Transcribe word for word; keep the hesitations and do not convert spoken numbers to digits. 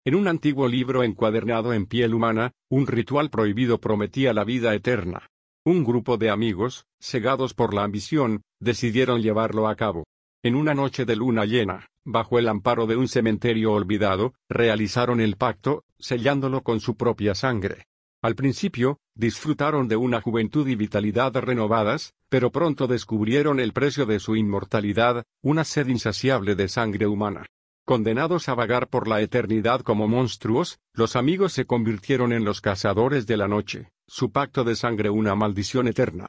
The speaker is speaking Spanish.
En un antiguo libro encuadernado en piel humana, un ritual prohibido prometía la vida eterna. Un grupo de amigos, cegados por la ambición, decidieron llevarlo a cabo. En una noche de luna llena, bajo el amparo de un cementerio olvidado, realizaron el pacto, sellándolo con su propia sangre. Al principio, disfrutaron de una juventud y vitalidad renovadas, pero pronto descubrieron el precio de su inmortalidad, una sed insaciable de sangre humana. Condenados a vagar por la eternidad como monstruos, los amigos se convirtieron en los cazadores de la noche, su pacto de sangre una maldición eterna.